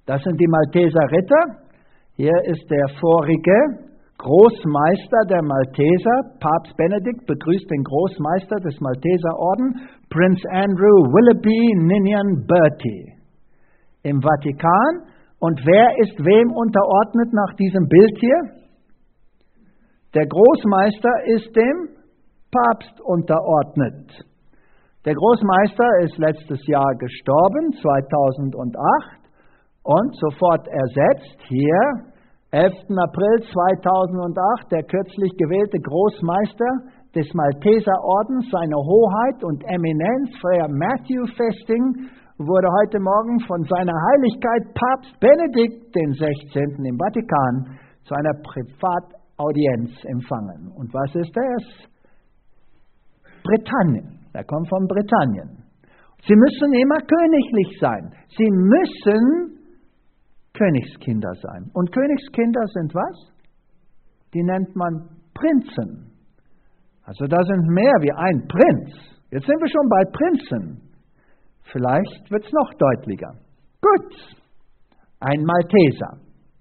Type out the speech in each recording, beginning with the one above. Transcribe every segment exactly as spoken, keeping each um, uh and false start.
Das sind die Malteser Ritter. Hier ist der vorige Großmeister der Malteser. Papst Benedikt begrüßt den Großmeister des Malteserorden, Prince Andrew Willoughby Ninian Bertie, im Vatikan. Und wer ist wem unterordnet nach diesem Bild hier? Der Großmeister ist dem Papst unterordnet. Der Großmeister ist letztes Jahr gestorben, zweitausendacht, und sofort ersetzt hier, elften April zweitausendacht, der kürzlich gewählte Großmeister des Malteserordens, seine Hoheit und Eminenz, Freiherr Matthew Festing, wurde heute Morgen von seiner Heiligkeit Papst Benedikt den sechzehnten im Vatikan zu einer Privataudienz empfangen. Und was ist das? Britannien. Er kommt von Britannien. Sie müssen immer königlich sein. Sie müssen Königskinder sein. Und Königskinder sind was? Die nennt man Prinzen. Also da sind mehr wie ein Prinz. Jetzt sind wir schon bei Prinzen. Vielleicht wird es noch deutlicher. Gut, ein Malteser.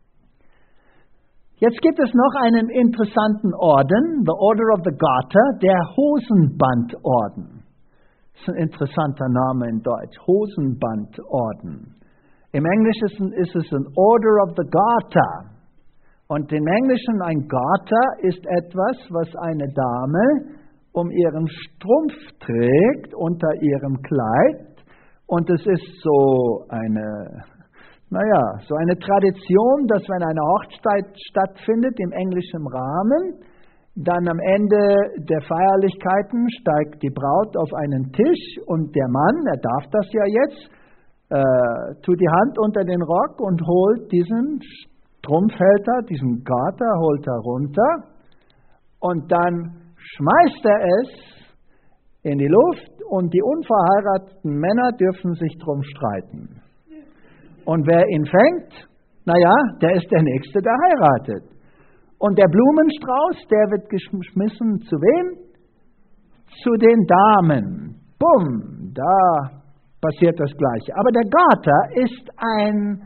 Jetzt gibt es noch einen interessanten Orden, the Order of the Garter, der Hosenbandorden. Das ist ein interessanter Name in Deutsch, Hosenbandorden. Im Englischen ist es ein Order of the Garter. Und im Englischen ein Garter ist etwas, was eine Dame um ihren Strumpf trägt, unter ihrem Kleid. Und es ist so eine, naja, so eine Tradition, dass wenn eine Hochzeit stattfindet im englischen Rahmen, dann am Ende der Feierlichkeiten steigt die Braut auf einen Tisch und der Mann, er darf das ja jetzt, äh, tut die Hand unter den Rock und holt diesen Strumpfhalter, diesen Garter, holt er runter und dann schmeißt er es in die Luft und die unverheirateten Männer dürfen sich drum streiten. Und wer ihn fängt, naja, der ist der Nächste, der heiratet. Und der Blumenstrauß, der wird geschmissen zu wem? Zu den Damen. Bumm, da passiert das Gleiche. Aber der Garter ist ein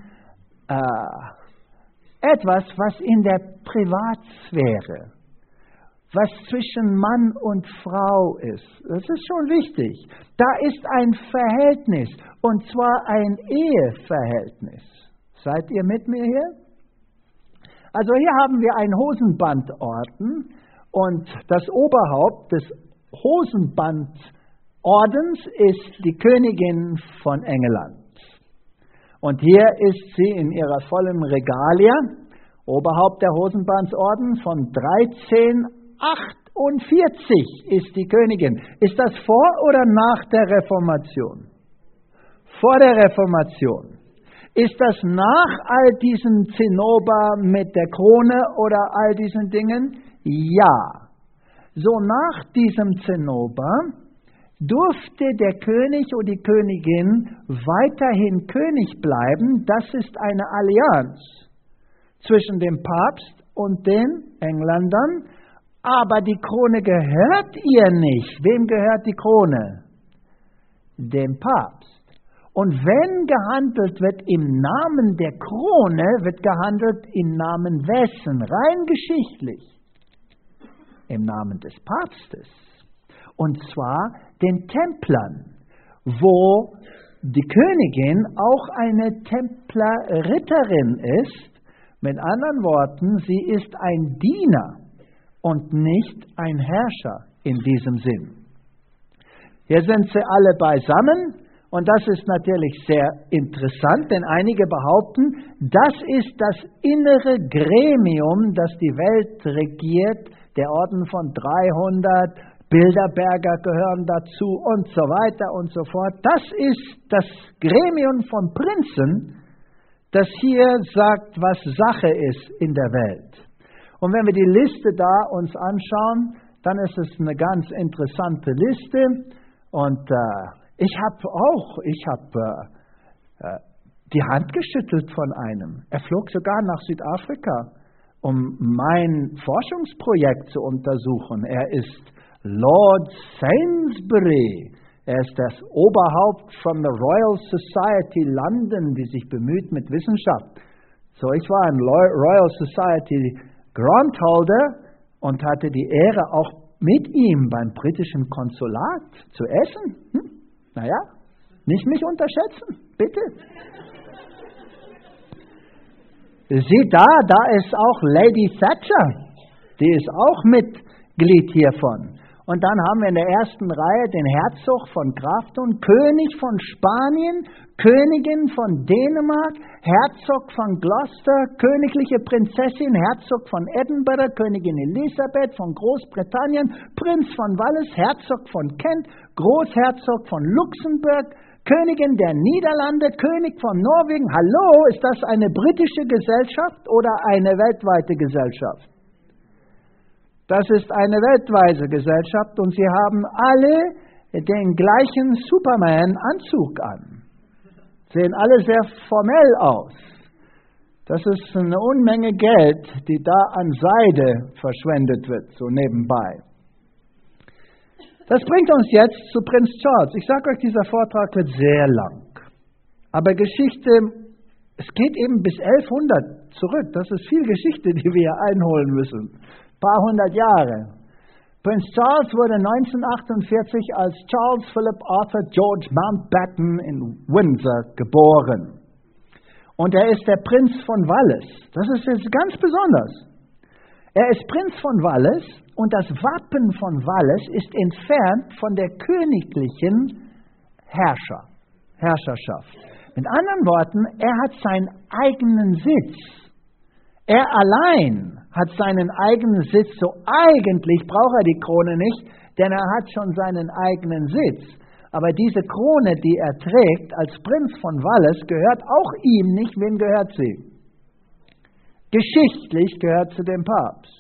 äh, etwas, was in der Privatsphäre, was zwischen Mann und Frau ist. Das ist schon wichtig. Da ist ein Verhältnis, und zwar ein Eheverhältnis. Seid ihr mit mir hier? Also hier haben wir einen Hosenbandorden, und das Oberhaupt des Hosenbandordens ist die Königin von England. Und hier ist sie in ihrer vollen Regalie, Oberhaupt der Hosenbandsorden von dreizehnhundertachtundvierzig ist die Königin. Ist das vor oder nach der Reformation? Vor der Reformation. Ist das nach all diesen Zinnober mit der Krone oder all diesen Dingen? Ja. So nach diesem Zinnober durfte der König oder die Königin weiterhin König bleiben. Das ist eine Allianz zwischen dem Papst und den Engländern. Aber die Krone gehört ihr nicht. Wem gehört die Krone? Dem Papst. Und wenn gehandelt wird im Namen der Krone, wird gehandelt im Namen wessen? Rein geschichtlich. Im Namen des Papstes. Und zwar den Templern, wo die Königin auch eine Templerritterin ist. Mit anderen Worten, sie ist ein Diener und nicht ein Herrscher in diesem Sinn. Hier sind sie alle beisammen. Und das ist natürlich sehr interessant, denn einige behaupten, das ist das innere Gremium, das die Welt regiert. Der Orden von dreihundert, Bilderberger gehören dazu und so weiter und so fort. Das ist das Gremium von Prinzen, das hier sagt, was Sache ist in der Welt. Und wenn wir die Liste da uns anschauen, dann ist es eine ganz interessante Liste. Und äh, ich habe auch, ich habe äh, die Hand geschüttelt von einem. Er flog sogar nach Südafrika, um mein Forschungsprojekt zu untersuchen. Er ist Lord Sainsbury, Er ist das Oberhaupt von der Royal Society London, die sich bemüht mit Wissenschaft. So, ich war ein Royal Society Grant Holder und hatte die Ehre, auch mit ihm beim britischen Konsulat zu essen. Hm? Naja, nicht mich unterschätzen, bitte. Sieh da, da ist auch Lady Thatcher. Die ist auch Mitglied hiervon. Und dann haben wir in der ersten Reihe den Herzog von Grafton, König von Spanien, Königin von Dänemark, Herzog von Gloucester, königliche Prinzessin, Herzog von Edinburgh, Königin Elisabeth von Großbritannien, Prinz von Wales, Herzog von Kent, Großherzog von Luxemburg, Königin der Niederlande, König von Norwegen. Hallo, ist das eine britische Gesellschaft oder eine weltweite Gesellschaft? Das ist eine weltweite Gesellschaft und sie haben alle den gleichen Superman-Anzug an. Sehen alle sehr formell aus. Das ist eine Unmenge Geld, die da an Seide verschwendet wird, so nebenbei. Das bringt uns jetzt zu Prinz Charles. Ich sage euch, dieser Vortrag wird sehr lang. Aber Geschichte, es geht eben bis elfhundert zurück. Das ist viel Geschichte, die wir hier einholen müssen. Paar hundert Jahre. Prinz Charles wurde neunzehnhundertachtundvierzig als Charles Philip Arthur George Mountbatten in Windsor geboren. Und er ist der Prinz von Wales. Das ist jetzt ganz besonders. Er ist Prinz von Wales und das Wappen von Wales ist entfernt von der königlichen Herrscher, Herrscherschaft. Mit anderen Worten, er hat seinen eigenen Sitz. Er allein hat seinen eigenen Sitz, so eigentlich braucht er die Krone nicht, denn er hat schon seinen eigenen Sitz. Aber diese Krone, die er trägt als Prinz von Wales, gehört auch ihm nicht. Wem gehört sie? Geschichtlich gehört sie dem Papst.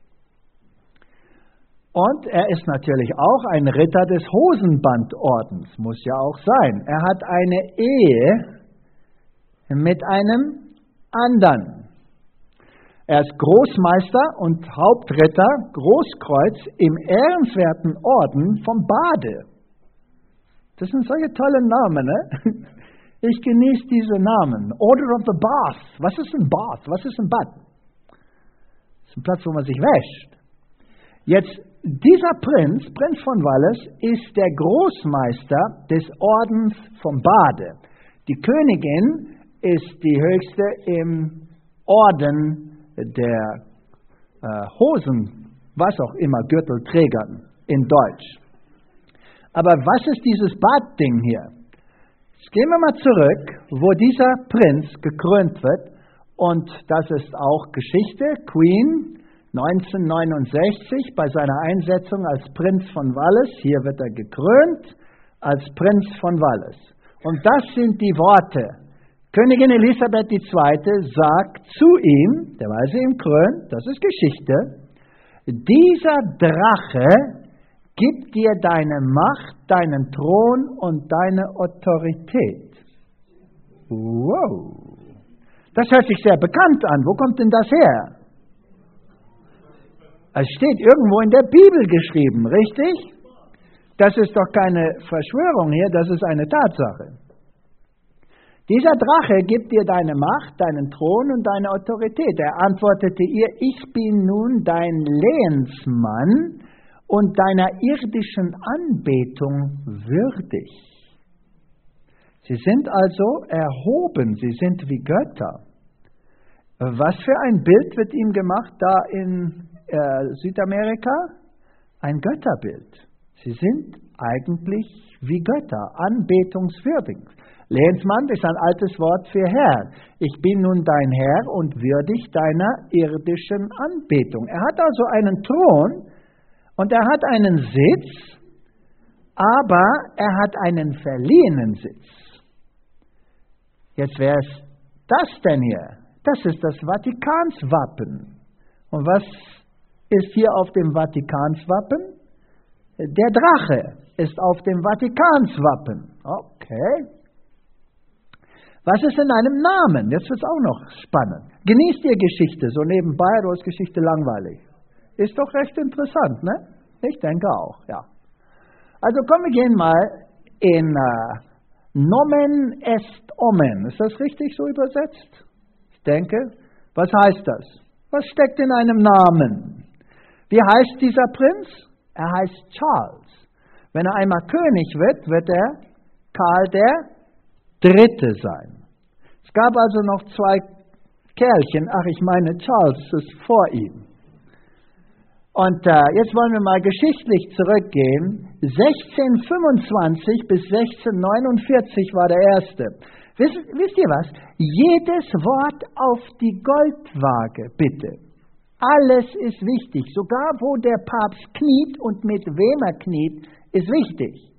Und er ist natürlich auch ein Ritter des Hosenbandordens, muss ja auch sein. Er hat eine Ehe mit einem anderen. Er ist Großmeister und Hauptritter, Großkreuz im ehrenswerten Orden vom Bade. Das sind solche tolle Namen, ne? Ich genieße diese Namen. Order of the Bath. Was ist ein Bath? Was ist ein Bad? Das ist ein Platz, wo man sich wäscht. Jetzt, dieser Prinz, Prinz von Wales, ist der Großmeister des Ordens vom Bade. Die Königin ist die höchste im Orden der äh, Hosen, was auch immer, Gürtelträgern in Deutsch. Aber was ist dieses Badding hier? Jetzt gehen wir mal zurück, wo dieser Prinz gekrönt wird. Und das ist auch Geschichte. Queen neunzehnhundertneunundsechzig bei seiner Einsetzung als Prinz von Wales. Hier wird er gekrönt als Prinz von Wales. Und das sind die Worte. Königin Elisabeth die Zweite sagt zu ihm, der weil sie ihn krönt, das ist Geschichte, dieser Drache gibt dir deine Macht, deinen Thron und deine Autorität. Wow, das hört sich sehr bekannt an. Wo kommt denn das her? Es steht irgendwo in der Bibel geschrieben, richtig? Das ist doch keine Verschwörung hier, das ist eine Tatsache. Dieser Drache gibt dir deine Macht, deinen Thron und deine Autorität. Er antwortete ihr, ich bin nun dein Lehensmann und deiner irdischen Anbetung würdig. Sie sind also erhoben, sie sind wie Götter. Was für ein Bild wird ihm gemacht da in äh, Südamerika? Ein Götterbild. Sie sind eigentlich wie Götter, anbetungswürdig. Lehnsmann ist ein altes Wort für Herr. Ich bin nun dein Herr und würdig deiner irdischen Anbetung. Er hat also einen Thron und er hat einen Sitz, aber er hat einen verliehenen Sitz. Jetzt wäre es das denn hier? Das ist das Vatikanswappen. Und was ist hier auf dem Vatikanswappen? Der Drache ist auf dem Vatikanswappen. Okay. Was ist in einem Namen? Jetzt wird es auch noch spannend. Genießt ihr Geschichte, so nebenbei, oder ist Geschichte langweilig? Ist doch recht interessant, ne? Ich denke auch, ja. Also komm, wir gehen mal in äh, Nomen est Omen. Ist das richtig so übersetzt? Ich denke. Was heißt das? Was steckt in einem Namen? Wie heißt dieser Prinz? Er heißt Charles. Wenn er einmal König wird, wird er Karl der Dritte sein. Es gab also noch zwei Kerlchen, ach ich meine Charles ist vor ihm. Und äh, jetzt wollen wir mal geschichtlich zurückgehen. sechzehnhundertfünfundzwanzig bis sechzehnhundertneunundvierzig war der erste. Wisst, wisst ihr was? Jedes Wort auf die Goldwaage, bitte. Alles ist wichtig. Sogar wo der Papst kniet und mit wem er kniet, ist wichtig.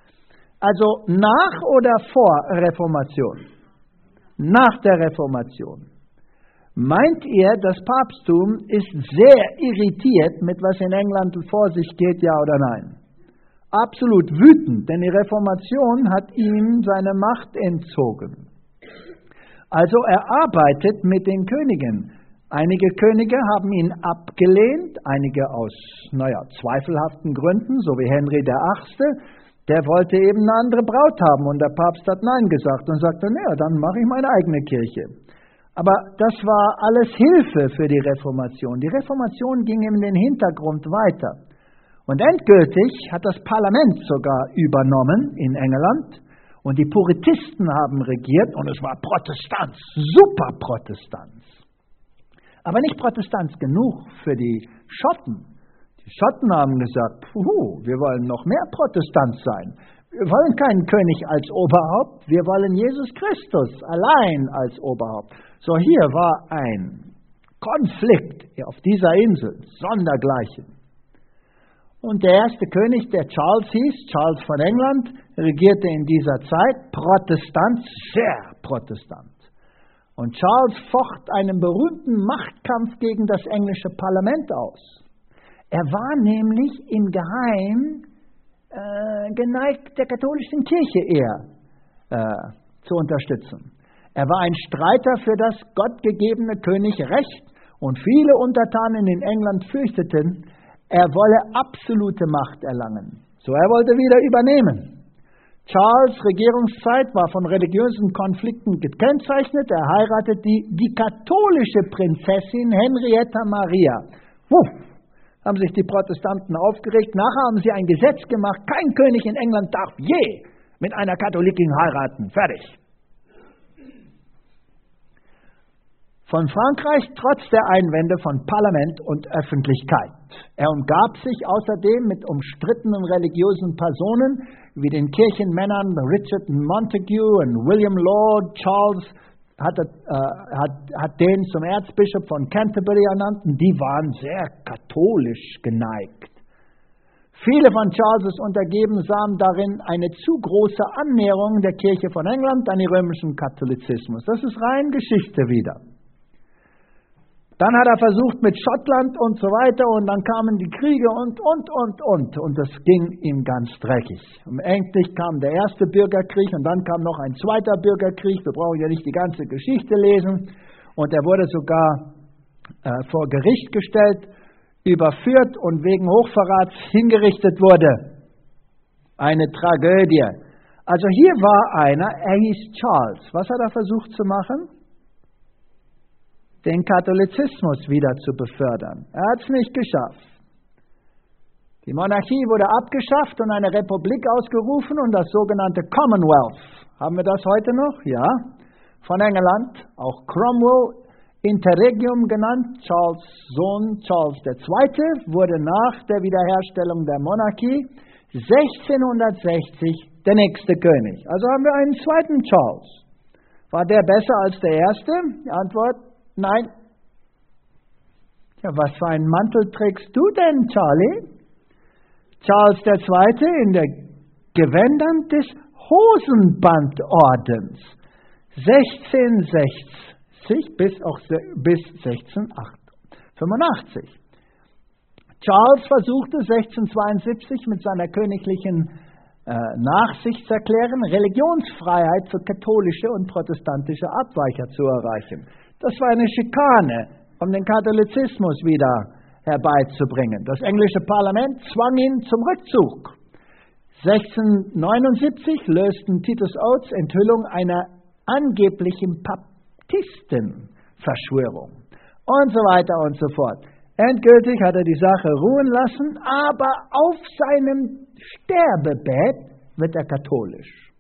Also nach oder vor Reformation? Nach der Reformation. Meint ihr, das Papsttum ist sehr irritiert mit was in England vor sich geht, ja oder nein? Absolut wütend, denn die Reformation hat ihm seine Macht entzogen. Also er arbeitet mit den Königen. Einige Könige haben ihn abgelehnt, einige aus, naja, zweifelhaften Gründen, so wie Henry der Achte. Der wollte eben eine andere Braut haben und der Papst hat Nein gesagt und sagte, naja, dann mache ich meine eigene Kirche. Aber das war alles Hilfe für die Reformation. Die Reformation ging in den Hintergrund weiter. Und endgültig hat das Parlament sogar übernommen in England und die Puritisten haben regiert und es war Protestanz, super Protestanz. Aber nicht Protestanz genug für die Schotten. Die Schotten haben gesagt, puh, wir wollen noch mehr Protestant sein. Wir wollen keinen König als Oberhaupt, wir wollen Jesus Christus allein als Oberhaupt. So, hier war ein Konflikt auf dieser Insel, sondergleichen. Und der erste König, der Charles hieß, Charles von England, regierte in dieser Zeit Protestant, sehr Protestant. Und Charles focht einen berühmten Machtkampf gegen das englische Parlament aus. Er war nämlich im Geheim äh, geneigt, der katholischen Kirche eher äh, zu unterstützen. Er war ein Streiter für das gottgegebene Königrecht und viele Untertanen in England fürchteten, er wolle absolute Macht erlangen. So, er wollte wieder übernehmen. Charles' Regierungszeit war von religiösen Konflikten gekennzeichnet. Er heiratete die, die katholische Prinzessin Henrietta Maria. Puh, haben sich die Protestanten aufgeregt. Nachher haben sie ein Gesetz gemacht, kein König in England darf je mit einer Katholikin heiraten. Fertig. Von Frankreich trotz der Einwände von Parlament und Öffentlichkeit. Er umgab sich außerdem mit umstrittenen religiösen Personen wie den Kirchenmännern Richard Montague und William Laud. Charles hatte, äh, hat, hat den zum Erzbischof von Canterbury ernannt und die waren sehr katholisch geneigt. Viele von Charles' Untergebenen sahen darin eine zu große Annäherung der Kirche von England an den römischen Katholizismus. Das ist rein Geschichte wieder. Dann hat er versucht mit Schottland und so weiter und dann kamen die Kriege und, und, und, und. Und das ging ihm ganz dreckig. Und endlich kam der erste Bürgerkrieg und dann kam noch ein zweiter Bürgerkrieg. Wir brauchen ja nicht die ganze Geschichte lesen. Und er wurde sogar äh, vor Gericht gestellt, überführt und wegen Hochverrats hingerichtet wurde. Eine Tragödie. Also hier war einer, er hieß Charles. Was hat er versucht zu machen? Den Katholizismus wieder zu befördern. Er hat es nicht geschafft. Die Monarchie wurde abgeschafft und eine Republik ausgerufen und das sogenannte Commonwealth. Haben wir das heute noch? Ja. Von England, auch Cromwell, Interregnum genannt, Charles' Sohn Charles der Zweite, wurde nach der Wiederherstellung der Monarchie sechzehnhundertsechzig der nächste König. Also haben wir einen zweiten Charles. War der besser als der erste? Die Antwort: Nein. Ja, was für einen Mantel trägst du denn, Charlie? Charles der Zweite in der Gewändern des Hosenbandordens. sechzehnhundertsechzig bis, auch, bis sechzehnhundertfünfundachtzig. Charles versuchte sechzehnhundertzweiundsiebzig mit seiner königlichen äh, Nachsichtserklärung Religionsfreiheit für katholische und protestantische Abweicher zu erreichen. Das war eine Schikane, um den Katholizismus wieder herbeizubringen. Das englische Parlament zwang ihn zum Rückzug. sechzehnhundertneunundsiebzig lösten Titus Oates Enthüllung einer angeblichen Baptistenverschwörung und so weiter und so fort. Endgültig hat er die Sache ruhen lassen, aber auf seinem Sterbebett wird er katholisch.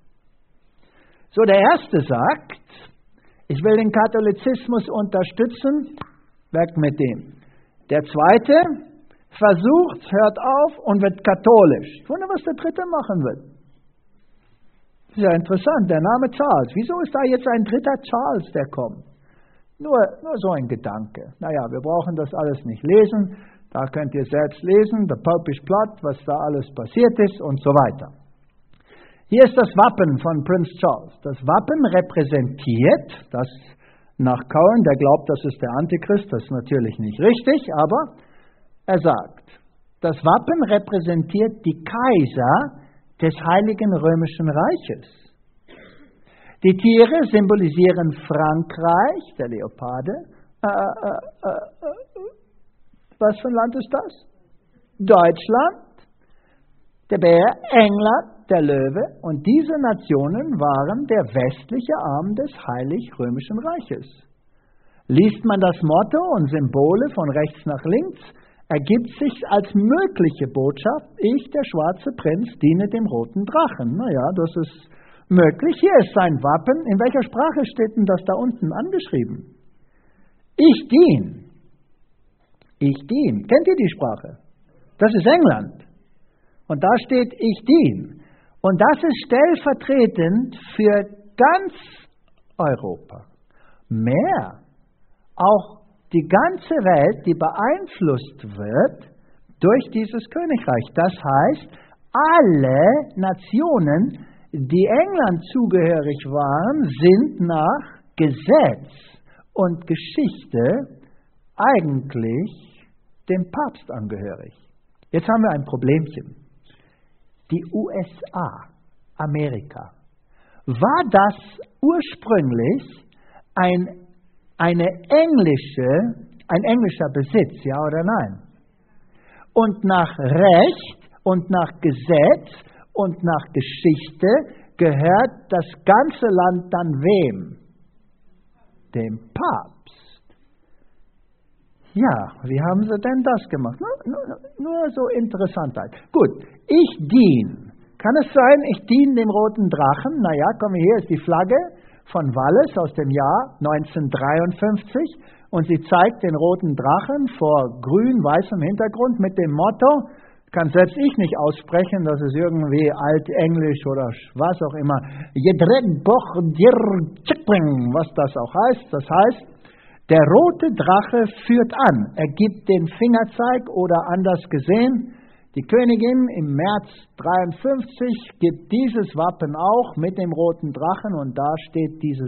So, der Erste sagt, ich will den Katholizismus unterstützen, weg mit dem. Der Zweite versucht, hört auf und wird katholisch. Ich wundere, was der Dritte machen wird. Das ist ja interessant, der Name Charles. Wieso ist da jetzt ein dritter Charles, der kommt? Nur, nur so ein Gedanke. Naja, wir brauchen das alles nicht lesen. Da könnt ihr selbst lesen, the Popish Plot, was da alles passiert ist und so weiter. Hier ist das Wappen von Prince Charles. Das Wappen repräsentiert, das nach Cohen, der glaubt, das ist der Antichrist, das ist natürlich nicht richtig, aber er sagt, das Wappen repräsentiert die Kaiser des Heiligen Römischen Reiches. Die Tiere symbolisieren Frankreich, der Leoparde. Äh, äh, äh, was für ein Land ist das? Deutschland, der Bär, England, der Löwe. Und diese Nationen waren der westliche Arm des Heilig-Römischen Reiches. Liest man das Motto und Symbole von rechts nach links, ergibt sich als mögliche Botschaft, ich, der schwarze Prinz, diene dem roten Drachen. Naja, das ist möglich. Hier ist sein Wappen. In welcher Sprache steht denn das da unten angeschrieben? Ich dien. Ich dien. Kennt ihr die Sprache? Das ist England. Und da steht ich dien. Und das ist stellvertretend für ganz Europa. Mehr. Auch die ganze Welt, die beeinflusst wird durch dieses Königreich. Das heißt, alle Nationen, die England zugehörig waren, sind nach Gesetz und Geschichte eigentlich dem Papst angehörig. Jetzt haben wir ein Problemchen. Die U S A, Amerika, war das ursprünglich ein, eine englische, ein englischer Besitz, ja oder nein? Und nach Recht und nach Gesetz und nach Geschichte gehört das ganze Land dann wem? Dem Papst. Ja, wie haben sie denn das gemacht? Nur, nur, nur so Interessantheit. Gut, ich dien. Kann es sein, ich diene dem roten Drachen? Naja, komm, hier ist die Flagge von Wallis aus dem Jahr neunzehnhundertdreiundfünfzig und sie zeigt den roten Drachen vor grün-weißem Hintergrund mit dem Motto, kann selbst ich nicht aussprechen, das ist irgendwie altenglisch oder was auch immer, was das auch heißt. Das heißt, der rote Drache führt an, er gibt den Fingerzeig oder anders gesehen, die Königin im März dreiundfünfzig gibt dieses Wappen auch mit dem roten Drachen und da steht dieses,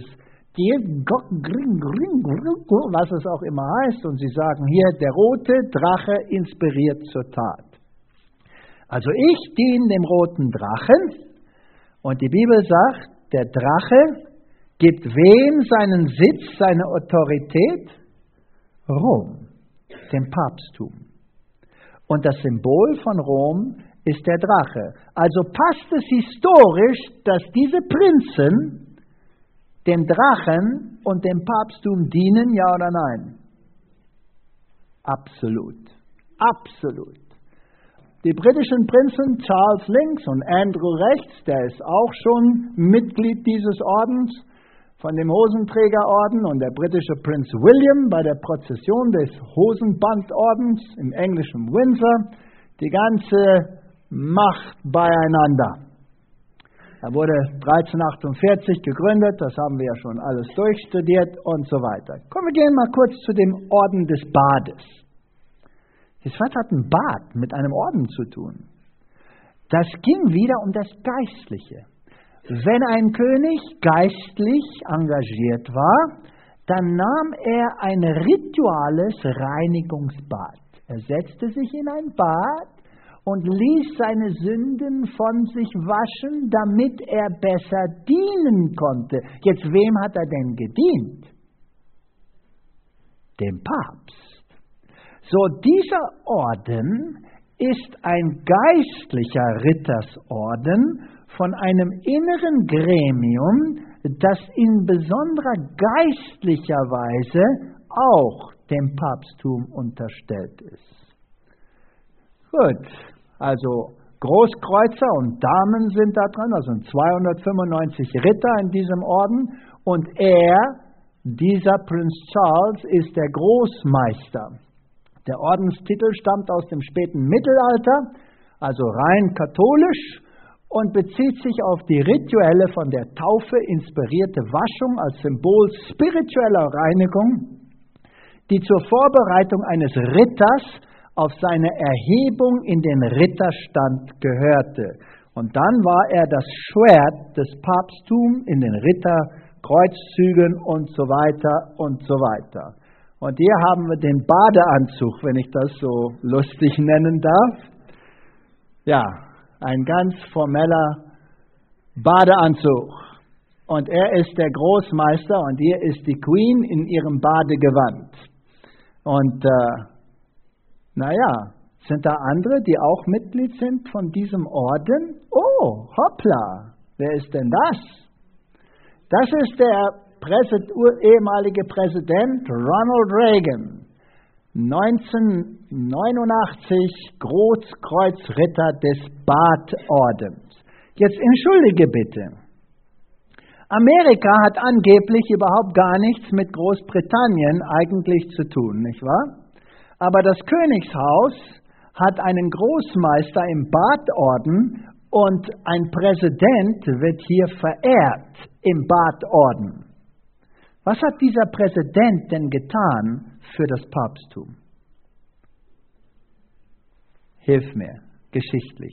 was es auch immer heißt und sie sagen hier, der rote Drache inspiriert zur Tat. Also ich diene dem roten Drachen und die Bibel sagt, der Drache gibt wem seinen Sitz, seine Autorität? Rom, dem Papsttum. Und das Symbol von Rom ist der Drache. Also passt es historisch, dass diese Prinzen dem Drachen und dem Papsttum dienen, ja oder nein? Absolut. Absolut. Die britischen Prinzen Charles links und Andrew rechts, der ist auch schon Mitglied dieses Ordens, von dem Hosenträgerorden, und der britische Prinz William bei der Prozession des Hosenbandordens im englischen Windsor, die ganze Macht beieinander. Er wurde dreizehnhundertachtundvierzig gegründet, das haben wir ja schon alles durchstudiert und so weiter. Kommen wir gehen mal kurz zu dem Orden des Bades. Was hat ein Bad mit einem Orden zu tun? Das ging wieder um das Geistliche. Wenn ein König geistlich engagiert war, dann nahm er ein rituales Reinigungsbad. Er setzte sich in ein Bad und ließ seine Sünden von sich waschen, damit er besser dienen konnte. Jetzt, wem hat er denn gedient? Dem Papst. So, dieser Orden ist ein geistlicher Rittersorden von einem inneren Gremium, das in besonderer geistlicher Weise auch dem Papsttum unterstellt ist. Gut, also Großkreuzer und Damen sind da dran, also zweihundertfünfundneunzig Ritter in diesem Orden, und er, dieser Prinz Charles, ist der Großmeister. Der Ordenstitel stammt aus dem späten Mittelalter, also rein katholisch, und bezieht sich auf die rituelle, von der Taufe inspirierte Waschung als Symbol spiritueller Reinigung, die zur Vorbereitung eines Ritters auf seine Erhebung in den Ritterstand gehörte. Und dann war er das Schwert des Papsttums in den Ritterkreuzzügen und so weiter und so weiter. Und hier haben wir den Badeanzug, wenn ich das so lustig nennen darf. Ja, ein ganz formeller Badeanzug. Und er ist der Großmeister und hier ist die Queen in ihrem Badegewand. Und äh, naja, sind da andere, die auch Mitglied sind von diesem Orden? Oh, hoppla, wer ist denn das? Das ist der Präsid- ehemalige Präsident Ronald Reagan, neunzehnhundertneunundachtzig Großkreuzritter des Badordens. Jetzt entschuldige bitte. Amerika hat angeblich überhaupt gar nichts mit Großbritannien eigentlich zu tun, nicht wahr? Aber das Königshaus hat einen Großmeister im Badorden und ein Präsident wird hier verehrt im Badorden. Was hat dieser Präsident denn getan für das Papsttum? Hilf mir, geschichtlich.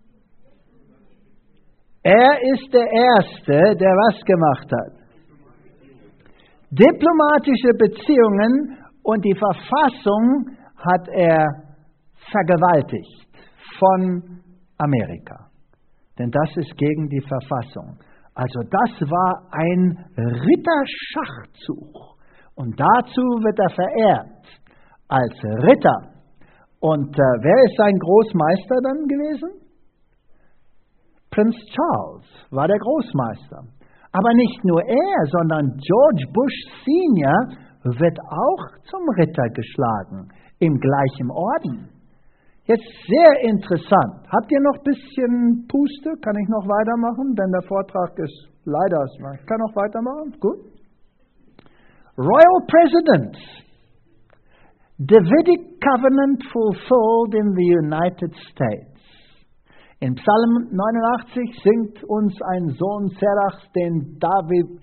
Er ist der Erste, der was gemacht hat? Diplomatische Beziehungen und die Verfassung hat er vergewaltigt von Amerika. Denn das ist gegen die Verfassung. Also das war ein Ritterschachzug. Und dazu wird er verehrt als Ritter. Und äh, wer ist sein Großmeister dann gewesen? Prinz Charles war der Großmeister. Aber nicht nur er, sondern George Bush Senior wird auch zum Ritter geschlagen, im gleichen Orden. Jetzt sehr interessant. Habt ihr noch ein bisschen Puste? Kann ich noch weitermachen? Denn der Vortrag ist leider, ich kann noch weitermachen? Gut. Royal Presidents. Davidic covenant fulfilled in the United States. In Psalm neunundachtzig singt uns ein Sohn Serachs den David,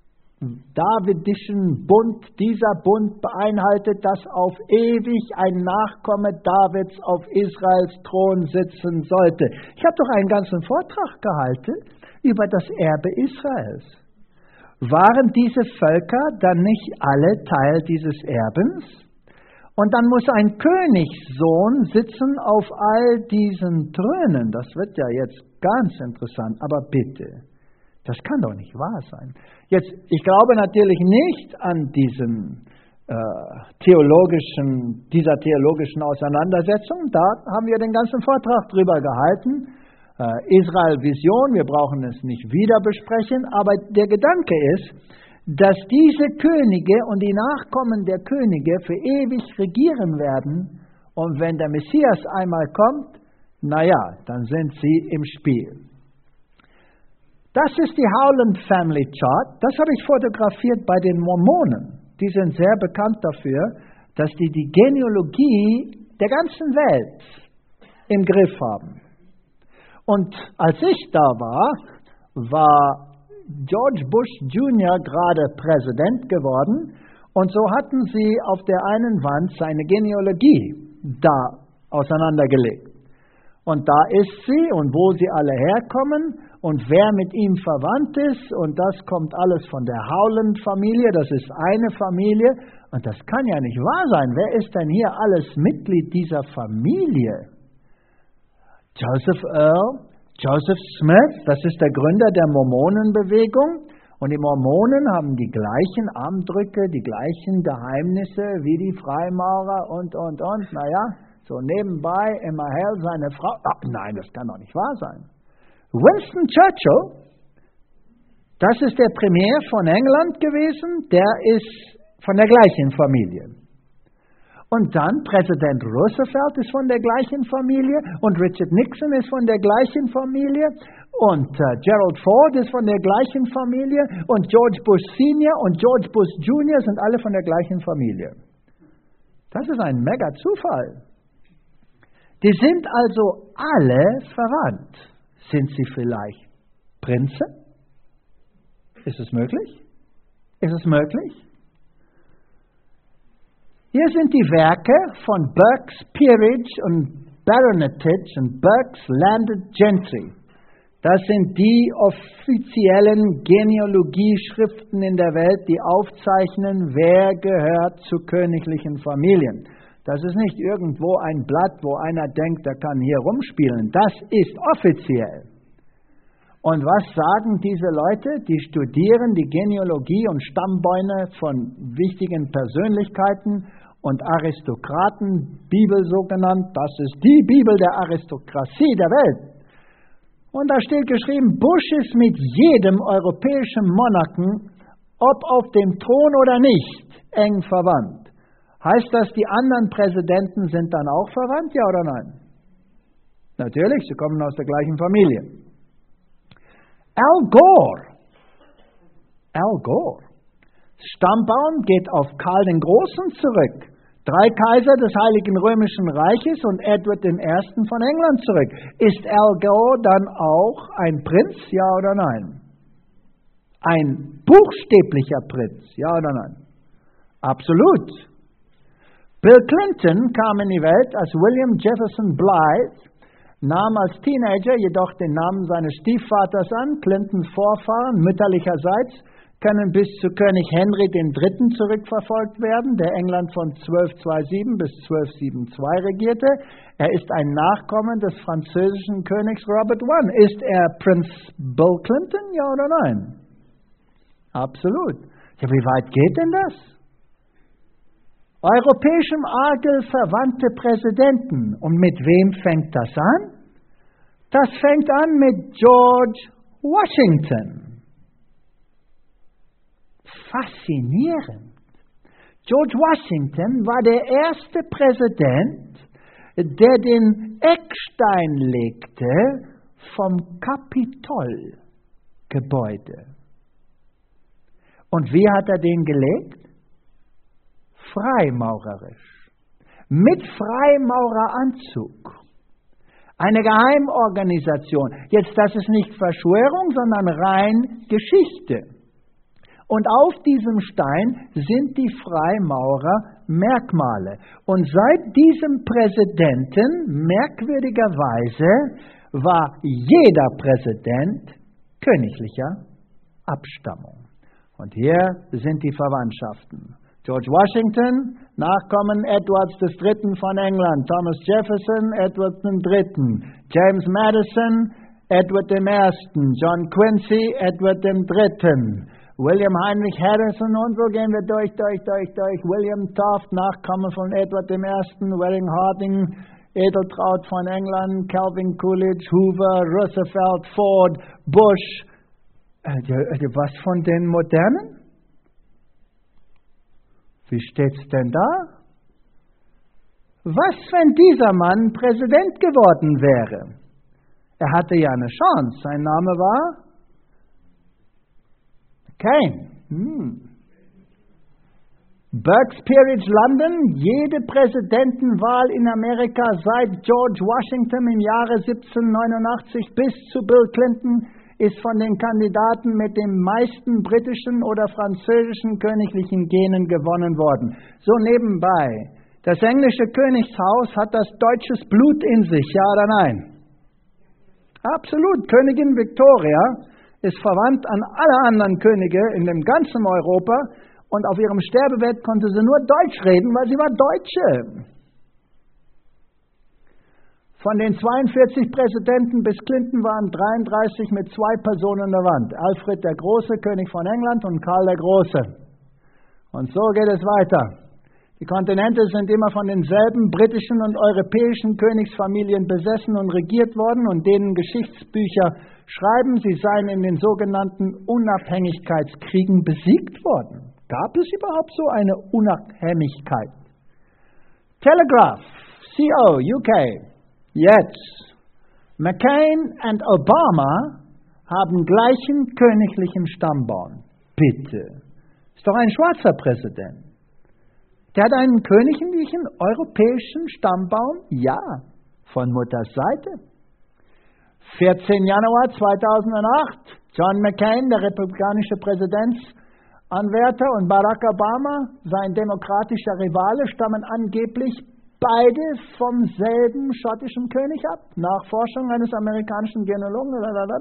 Davidischen Bund. Dieser Bund beinhaltet, dass auf ewig ein Nachkomme Davids auf Israels Thron sitzen sollte. Ich habe doch einen ganzen Vortrag gehalten über das Erbe Israels. Waren diese Völker dann nicht alle Teil dieses Erbens? Und dann muss ein Königssohn sitzen auf all diesen Thronen. Das wird ja jetzt ganz interessant. Aber bitte, das kann doch nicht wahr sein. Jetzt, ich glaube natürlich nicht an diesen äh, theologischen, dieser theologischen Auseinandersetzung. Da haben wir den ganzen Vortrag drüber gehalten. Äh, Israel-Vision, wir brauchen es nicht wieder besprechen. Aber der Gedanke ist, dass diese Könige und die Nachkommen der Könige für ewig regieren werden. Und wenn der Messias einmal kommt, naja, dann sind sie im Spiel. Das ist die Howland Family Chart. Das habe ich fotografiert bei den Mormonen. Die sind sehr bekannt dafür, dass die die Genealogie der ganzen Welt im Griff haben. Und als ich da war, war George Bush Junior gerade Präsident geworden. Und so hatten sie auf der einen Wand seine Genealogie da auseinandergelegt. Und da ist sie und wo sie alle herkommen und wer mit ihm verwandt ist. Und das kommt alles von der Howland-Familie. Das ist eine Familie. Und das kann ja nicht wahr sein. Wer ist denn hier alles Mitglied dieser Familie? Joseph Earl, Joseph Smith, das ist der Gründer der Mormonenbewegung. Und die Mormonen haben die gleichen Armdrücke, die gleichen Geheimnisse wie die Freimaurer und, und, und. Naja, So nebenbei immer hell seine Frau. Ach, nein, das kann doch nicht wahr sein. Winston Churchill, das ist der Premier von England gewesen, der ist von der gleichen Familie. Und dann Präsident Roosevelt ist von der gleichen Familie und Richard Nixon ist von der gleichen Familie und äh, Gerald Ford ist von der gleichen Familie und George Bush Senior und George Bush Junior sind alle von der gleichen Familie. Das ist ein mega Zufall. Die sind also alle verwandt. Sind sie vielleicht Prinze? Ist es möglich? Ist es möglich? Hier sind die Werke von Burke's Peerage und Baronetage und Burke's Landed Gentry. Das sind die offiziellen Genealogieschriften in der Welt, die aufzeichnen, wer gehört zu königlichen Familien. Das ist nicht irgendwo ein Blatt, wo einer denkt, der kann hier rumspielen. Das ist offiziell. Und was sagen diese Leute? Die studieren die Genealogie und Stammbäume von wichtigen Persönlichkeiten und Aristokraten, Bibel so genannt. Das ist die Bibel der Aristokratie der Welt. Und da steht geschrieben, Bush ist mit jedem europäischen Monarchen, ob auf dem Thron oder nicht, eng verwandt. Heißt das, die anderen Präsidenten sind dann auch verwandt, ja oder nein? Natürlich, sie kommen aus der gleichen Familie. Al Gore. Al Gore. Stammbaum geht auf Karl den Großen zurück. Drei Kaiser des Heiligen Römischen Reiches und Edward der Erste von England zurück. Ist Al Gore dann auch ein Prinz, ja oder nein? Ein buchstäblicher Prinz, ja oder nein? Absolut. Bill Clinton kam in die Welt als William Jefferson Blythe, nahm als Teenager jedoch den Namen seines Stiefvaters an. Clintons Vorfahren mütterlicherseits können bis zu König Henry der Dritte zurückverfolgt werden, der England von zwölfhundertsieben bis zwölfhundertzweiundsiebzig regierte. Er ist ein Nachkommen des französischen Königs Robert der Erste. Ist er Prinz Bill Clinton, ja oder nein? Absolut. Ja, wie weit geht denn das? Europäischem Adel verwandte Präsidenten. Und mit wem fängt das an? Das fängt an mit George Washington. Faszinierend. George Washington war der erste Präsident, der den Eckstein legte vom Kapitolgebäude. Und wie hat er den gelegt? Freimaurerisch. Mit Freimaureranzug. Eine Geheimorganisation. Jetzt, das ist nicht Verschwörung, sondern rein Geschichte. Und auf diesem Stein sind die Freimaurer Merkmale. Und seit diesem Präsidenten, merkwürdigerweise, war jeder Präsident königlicher Abstammung. Und hier sind die Verwandtschaften. George Washington, Nachkommen Edwards des Dritten von England. Thomas Jefferson, Edward der Dritte. James Madison, Edward der Erste. John Quincy, Edward der Dritte. William Heinrich Harrison und so gehen wir durch, durch, durch, durch. William Taft, Nachkomme von Edward der Erste. Waring Harding, Edeltraud von England. Calvin Coolidge, Hoover, Roosevelt, Ford, Bush. Äh, was von den Modernen? Wie steht's denn da? Was, wenn dieser Mann Präsident geworden wäre? Er hatte ja eine Chance. Sein Name war Kane. Hm. Burke's Peerage London. Jede Präsidentenwahl in Amerika seit George Washington im Jahre siebzehnhundertneunundachtzig bis zu Bill Clinton ist von den Kandidaten mit den meisten britischen oder französischen königlichen Genen gewonnen worden. So nebenbei. Das englische Königshaus hat das deutsches Blut in sich, ja oder nein? Absolut. Königin Victoria ist verwandt an alle anderen Könige in dem ganzen Europa und auf ihrem Sterbebett konnte sie nur Deutsch reden, weil sie war Deutsche. Von den zweiundvierzig Präsidenten bis Clinton waren dreiunddreißig mit zwei Personen an der Wand. Alfred der Große, König von England, und Karl der Große. Und so geht es weiter. Die Kontinente sind immer von denselben britischen und europäischen Königsfamilien besessen und regiert worden und denen Geschichtsbücher schreiben, sie seien in den sogenannten Unabhängigkeitskriegen besiegt worden. Gab es überhaupt so eine Unabhängigkeit? Telegraph, C O, U K, jetzt. McCain und Obama haben gleichen königlichen Stammbaum. Bitte. Ist doch ein schwarzer Präsident. Der hat einen königlichen europäischen Stammbaum? Ja, von Mutters Seite. vierzehnten Januar zweitausendacht, John McCain, der republikanische Präsidentsanwärter, und Barack Obama, sein demokratischer Rivale, stammen angeblich beide vom selben schottischen König ab. Nachforschung eines amerikanischen Genealogen.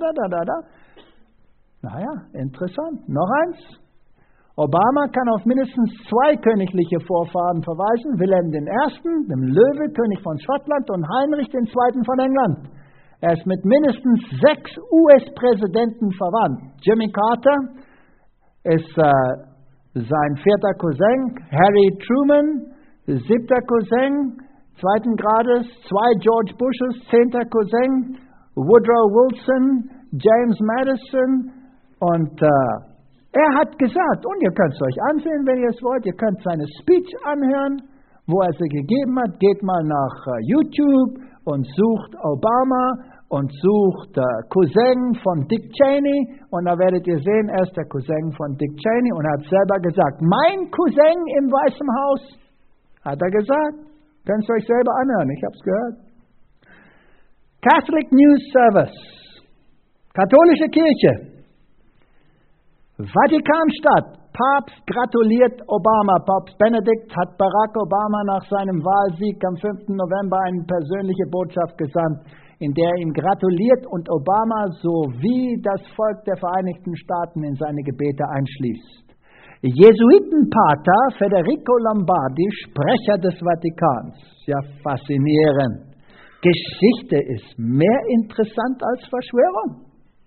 Naja, interessant. Noch eins. Obama kann auf mindestens zwei königliche Vorfahren verweisen. Wilhelm der Erste., dem Löwe, König von Schottland, und Heinrich der Zweite. von England. Er ist mit mindestens sechs U S-Präsidenten verwandt. Jimmy Carter ist äh, sein vierter Cousin. Harry Truman, siebter Cousin, zweiten Grades. Zwei George Bushes, zehnter Cousin. Woodrow Wilson, James Madison und äh, er hat gesagt, und ihr könnt es euch ansehen, wenn ihr es wollt, ihr könnt seine Speech anhören, wo er sie gegeben hat. Geht mal nach uh, YouTube und sucht Obama und sucht uh, Cousin von Dick Cheney, und da werdet ihr sehen, er ist der Cousin von Dick Cheney, und er hat selber gesagt, mein Cousin im Weißen Haus, hat er gesagt. Könnt ihr euch selber anhören, ich habe es gehört. Catholic News Service, katholische Kirche. Vatikanstadt, Papst gratuliert Obama. Papst Benedikt hat Barack Obama nach seinem Wahlsieg am fünften November eine persönliche Botschaft gesandt, in der er ihm gratuliert und Obama sowie das Volk der Vereinigten Staaten in seine Gebete einschließt. Jesuitenpater Federico Lombardi, Sprecher des Vatikans. Ja, faszinierend. Geschichte ist mehr interessant als Verschwörung.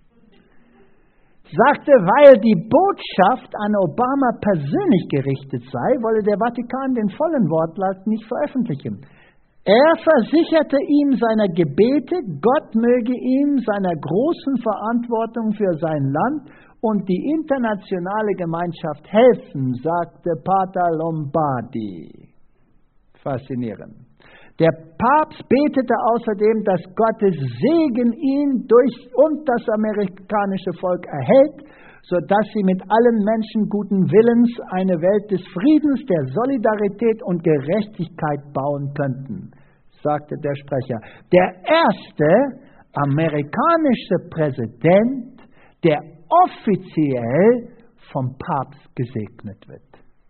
Sagte, weil die Botschaft an Obama persönlich gerichtet sei, wolle der Vatikan den vollen Wortlaut nicht veröffentlichen. Er versicherte ihm seiner Gebete, Gott möge ihm seiner großen Verantwortung für sein Land und die internationale Gemeinschaft helfen, sagte Pater Lombardi. Faszinierend. Der Papst betete außerdem, dass Gottes Segen ihn durch und das amerikanische Volk erhält, sodass sie mit allen Menschen guten Willens eine Welt des Friedens, der Solidarität und Gerechtigkeit bauen könnten, sagte der Sprecher. Der erste amerikanische Präsident, der offiziell vom Papst gesegnet wird.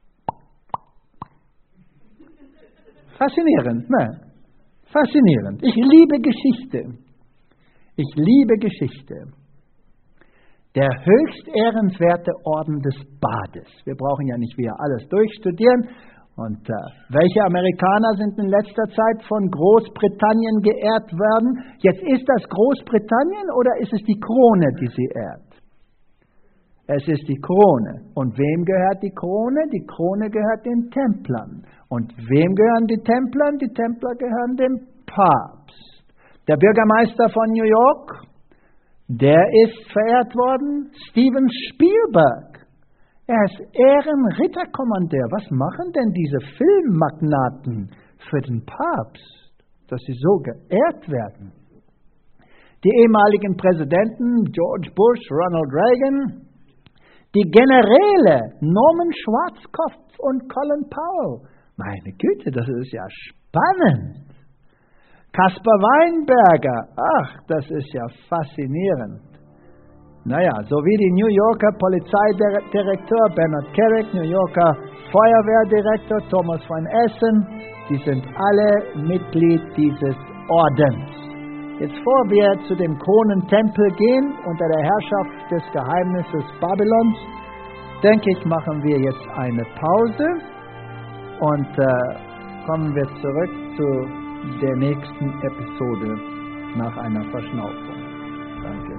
Faszinierend, ne? Faszinierend. Ich liebe Geschichte. Ich liebe Geschichte. Der höchst ehrenswerte Orden des Bades. Wir brauchen ja nicht wieder alles durchstudieren. Und äh, welche Amerikaner sind in letzter Zeit von Großbritannien geehrt worden? Jetzt ist das Großbritannien oder ist es die Krone, die sie ehrt? Es ist die Krone. Und wem gehört die Krone? Die Krone gehört den Templern. Und wem gehören die Templer? Die Templer gehören dem Papst. Der Bürgermeister von New York, der ist verehrt worden. Steven Spielberg. Er ist Ehrenritterkommandeur. Was machen denn diese Filmmagnaten für den Papst, dass sie so geehrt werden? Die ehemaligen Präsidenten George Bush, Ronald Reagan, die Generäle Norman Schwarzkopf und Colin Powell. Meine Güte, das ist ja spannend. Caspar Weinberger, ach, das ist ja faszinierend. Naja, sowie die New Yorker Polizeidirektor Bernard Kerik, New Yorker Feuerwehrdirektor Thomas von Essen, die sind alle Mitglied dieses Ordens. Jetzt, bevor wir zu dem Kronentempel gehen, unter der Herrschaft des Geheimnisses Babylons, denke ich, machen wir jetzt eine Pause und äh, kommen wir zurück zu der nächsten Episode nach einer Verschnaufung. Danke.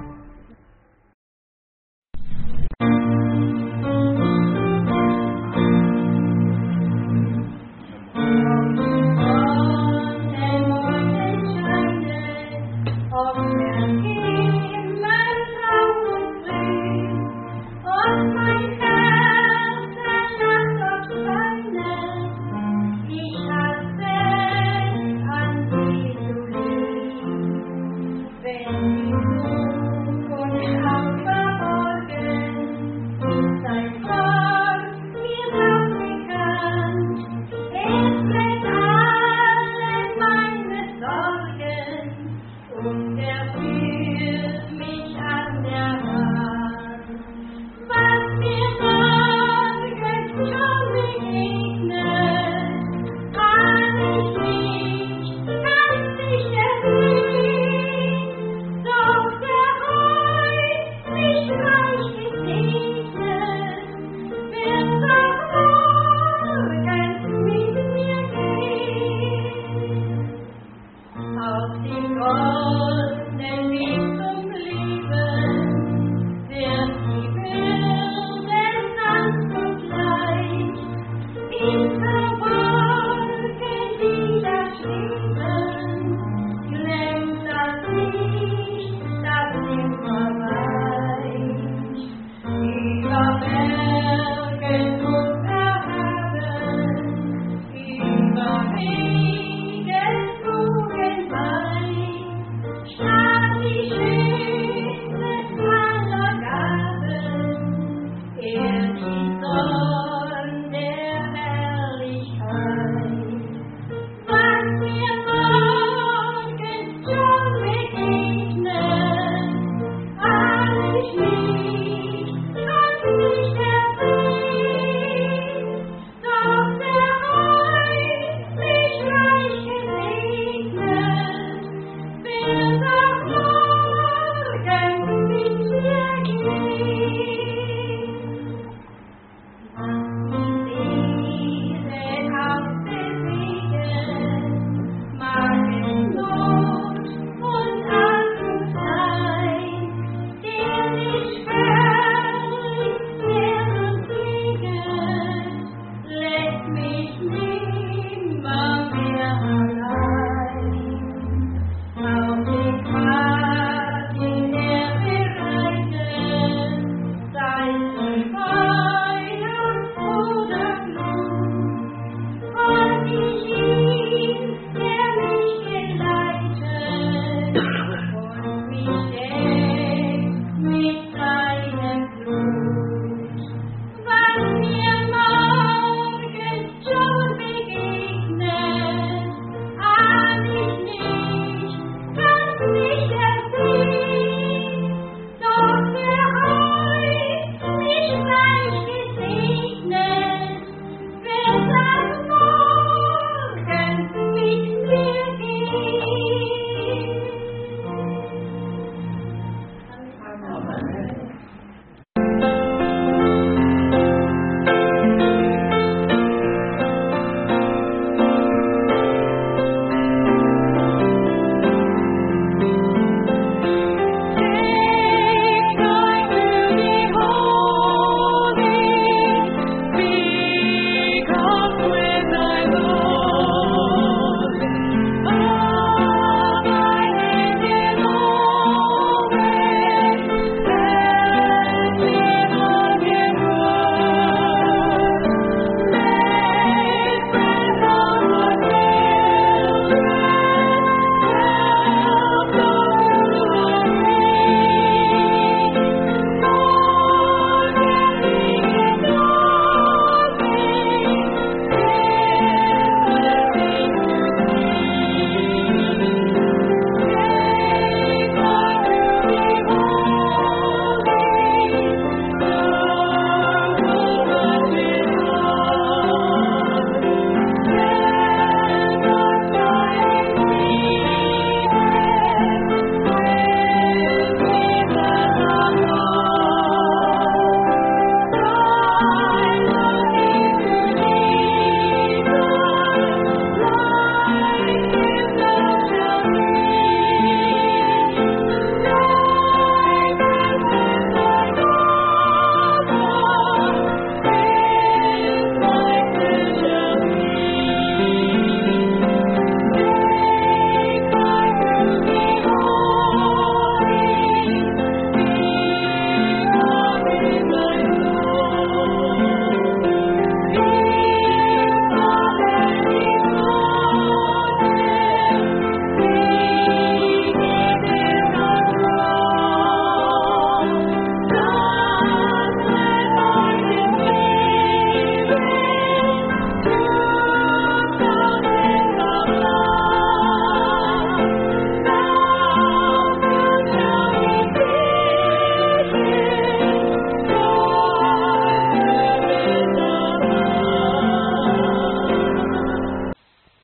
und der